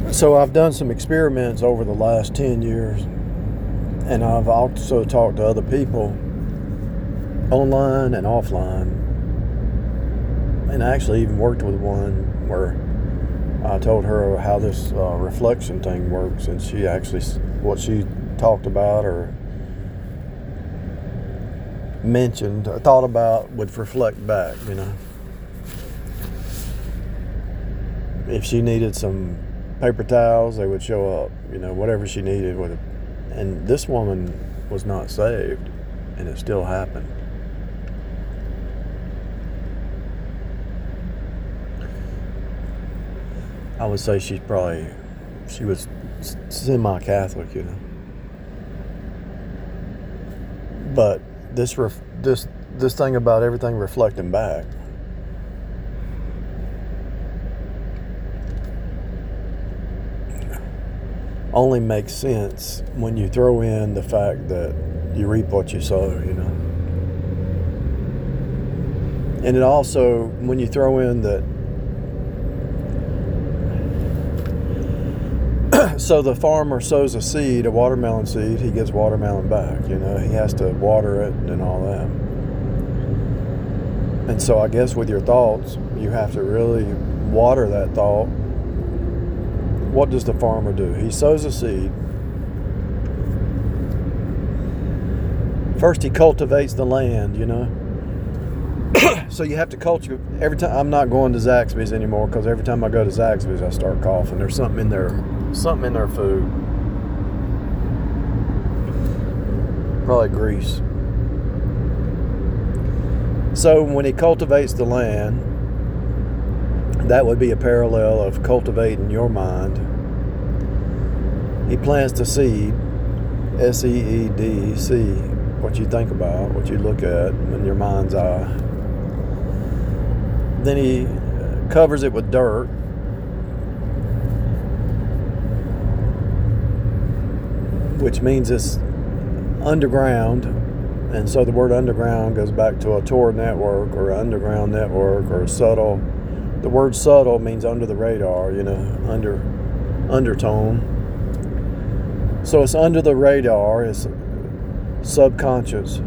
So I've done some experiments over the last 10 years, and I've also talked to other people online and offline, and I actually even worked with one where I told her how this reflection thing works, and she actually, what she talked about or mentioned or thought about would reflect back, If she needed some paper towels, they would show up, whatever she needed with it. And this woman was not saved, and it still happened. I would say she was semi-Catholic, But this thing about everything reflecting back, only makes sense when you throw in the fact that you reap what you sow, And it also, when you throw in that, so the farmer sows a seed, a watermelon seed, he gets watermelon back, He has to water it and all that. And so I guess with your thoughts, you have to really water that thought. What does the farmer do? He sows a seed. First, he cultivates the land, So you have to cultivate. Every time, I'm not going to Zaxby's anymore because every time I go to Zaxby's, I start coughing. There's something in their food. Probably grease. So when he cultivates the land, that would be a parallel of cultivating your mind. He plants the seed, S-E-E-D, what you think about, what you look at in your mind's eye. Then he covers it with dirt. Which means it's underground. And so the word underground goes back to a Tor network or an underground network or a subtle. The word subtle means under the radar, undertone. So it's under the radar, it's subconscious.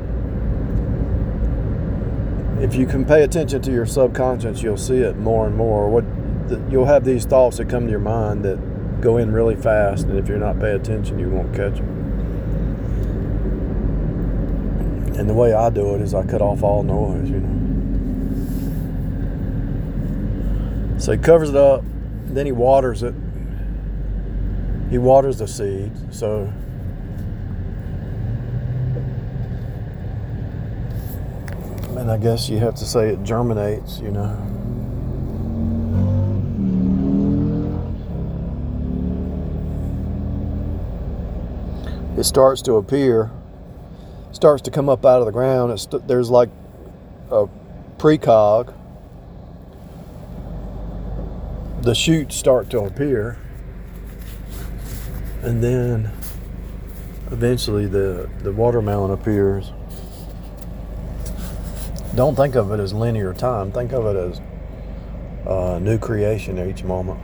If you can pay attention to your subconscious, you'll see it more and more. You'll have these thoughts that come to your mind that go in really fast, and if you're not paying attention, you won't catch them. And the way I do it is I cut off all noise, So he covers it up, then he waters it. He waters the seed, so and I guess you have to say it germinates, It starts to appear, starts to come up out of the ground. There's like a precog. The shoots start to appear, and then eventually the watermelon appears. Don't think of it as linear time. Think of it as new creation each moment.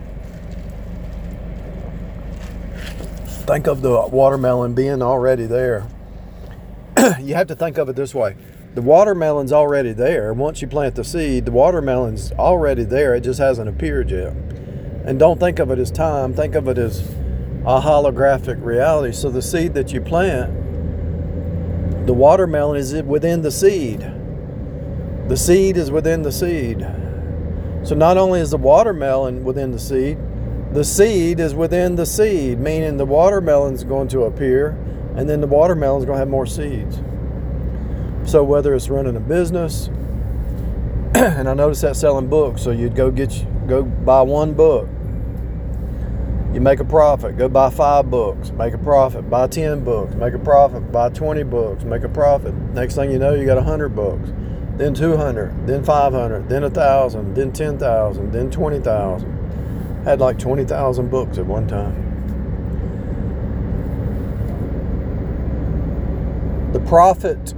Think of the watermelon being already there. You have to think of it this way. The watermelon's already there. Once you plant the seed, the watermelon's already there. It just hasn't appeared yet. And don't think of it as time. Think of it as a holographic reality. So the seed that you plant, the watermelon is within the seed. The seed is within the seed. So not only is the watermelon within the seed is within the seed, meaning the watermelon's going to appear, and then the watermelon's going to have more seeds. So whether it's running a business, and I noticed that selling books, so you'd go buy one book. You make a profit, go buy 5 books, make a profit, buy 10 books, make a profit, buy 20 books, make a profit. Next thing you know, you got 100 books, then 200, then 500, then 1,000, then 10,000, then 20,000. Had like 20,000 books at one time. The profit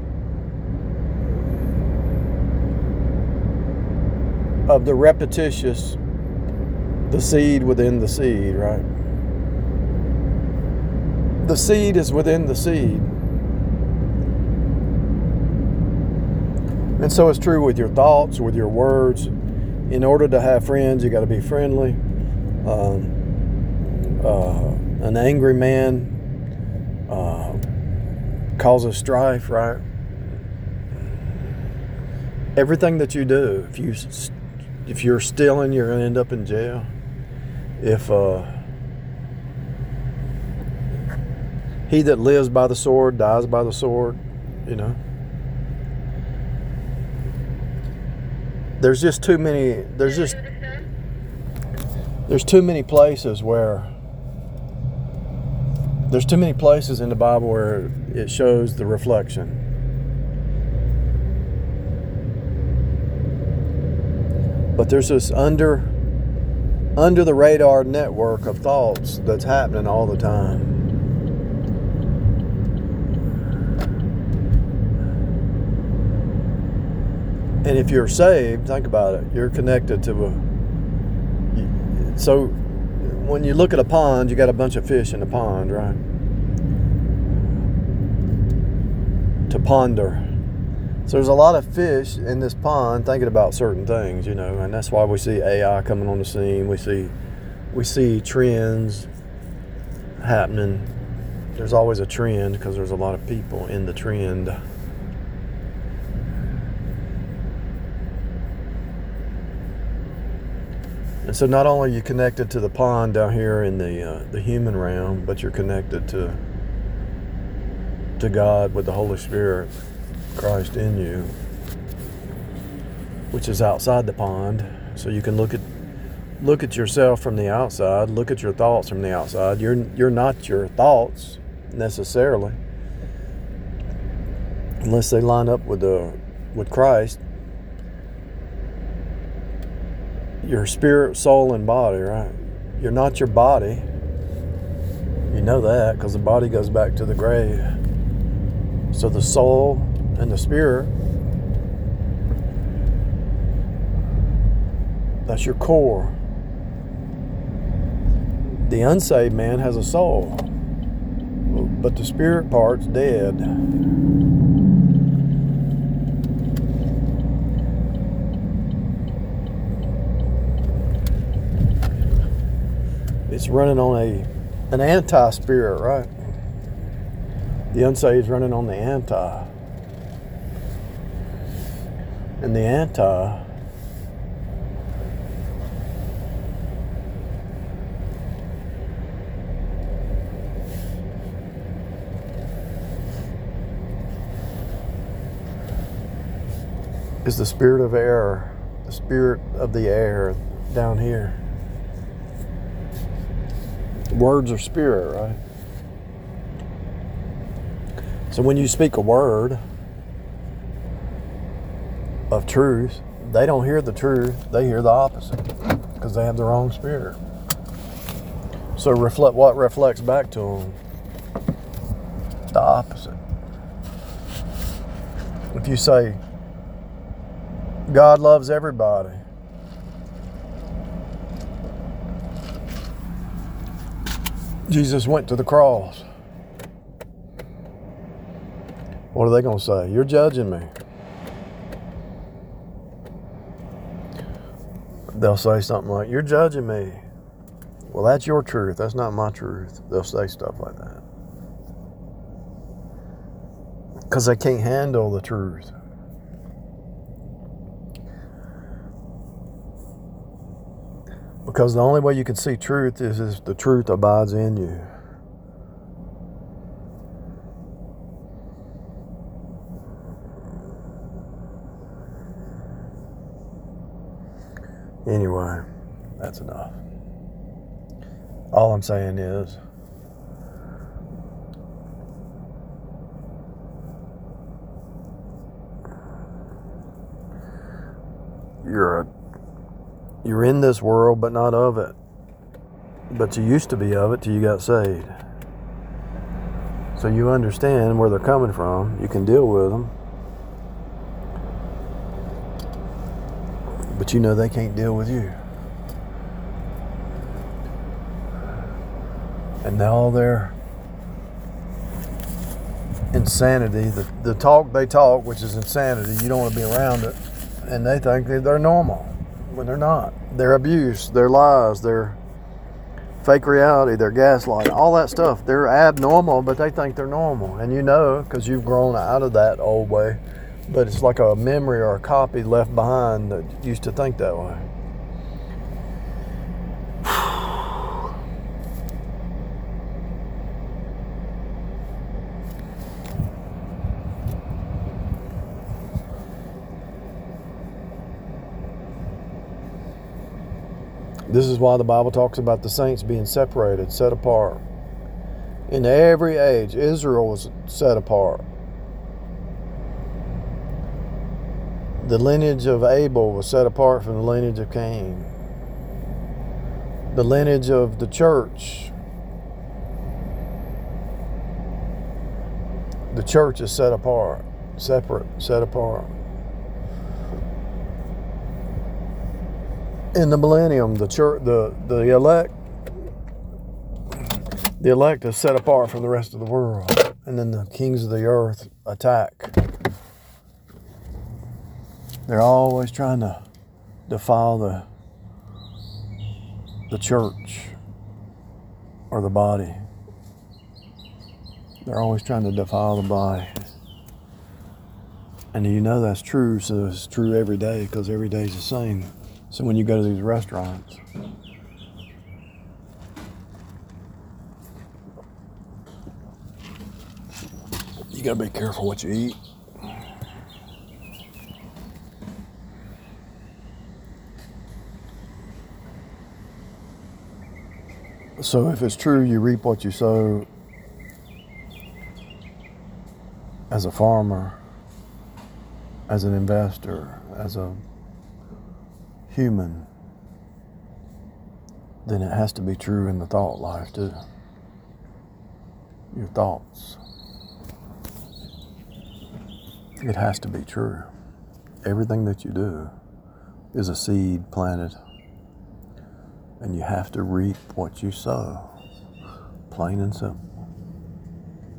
of the repetitious The seed within the seed, right? The seed is within the seed. And so it's true with your thoughts, with your words. In order to have friends, you got to be friendly. An angry man causes strife, right? Everything that you do, if you're stealing, you're going to end up in jail. If he that lives by the sword dies by the sword, you know. There's too many places where there's too many places in the Bible where it shows the reflection. But there's this under the radar network of thoughts that's happening all the time. And if you're saved, think about it, you're connected to so when you look at a pond, you got a bunch of fish in the pond, right? To ponder. So there's a lot of fish in this pond thinking about certain things, you know, and that's why we see AI coming on the scene. We see trends happening. There's always a trend because there's a lot of people in the trend. And so not only are you connected to the pond down here in the human realm, but you're connected to God with the Holy Spirit, Christ in you, which is outside the pond. So you can look at yourself from the outside, look at your thoughts from the outside. You're not your thoughts necessarily, unless they line up with Christ. Your spirit, soul, and body, right? You're not your body. You know that because the body goes back to the grave. So the soul and the spirit, that's your core. The unsaved man has a soul, but the spirit part's dead. It's running on an anti-spirit, right? The unsaved is running on the anti. And the anti is the spirit of error, the spirit of the air down here. Words are spirit, right? So when you speak a word of truth, they don't hear the truth, they hear the opposite because they have the wrong spirit. So what reflects back to them? The opposite. If you say, God loves everybody, Jesus went to the cross, what are they going to say? You're judging me. They'll say something like, you're judging me. Well, that's your truth. That's not my truth. They'll say stuff like that. Because they can't handle the truth. Because the only way you can see truth is if the truth abides in you. Anyway, that's enough. All I'm saying is, you're in this world, but not of it. But you used to be of it till you got saved. So you understand where they're coming from. You can deal with them. But you know they can't deal with you. And all their insanity, the talk they talk, which is insanity, you don't want to be around it, and they think that they're normal when they're not. Their abuse, their lies, their fake reality, their gaslighting, all that stuff, they're abnormal, but they think they're normal. And you know, because you've grown out of that old way, but it's like a memory or a copy left behind that used to think that way. This is why the Bible talks about the saints being separated, set apart. In every age, Israel was set apart. The lineage of Abel was set apart from the lineage of Cain. The lineage of the church is set apart, separate, set apart. In the millennium, the church, the elect is set apart from the rest of the world, and then the kings of the earth attack. They're always trying to defile the church or the body. They're always trying to defile the body. And you know that's true, so it's true every day, because every day is the same. So when you go to these restaurants, you gotta be careful what you eat. So if it's true, you reap what you sow. As a farmer, as an investor, as a human, then it has to be true in the thought life too. Your thoughts. It has to be true. Everything that you do is a seed planted, and you have to reap what you sow. Plain and simple.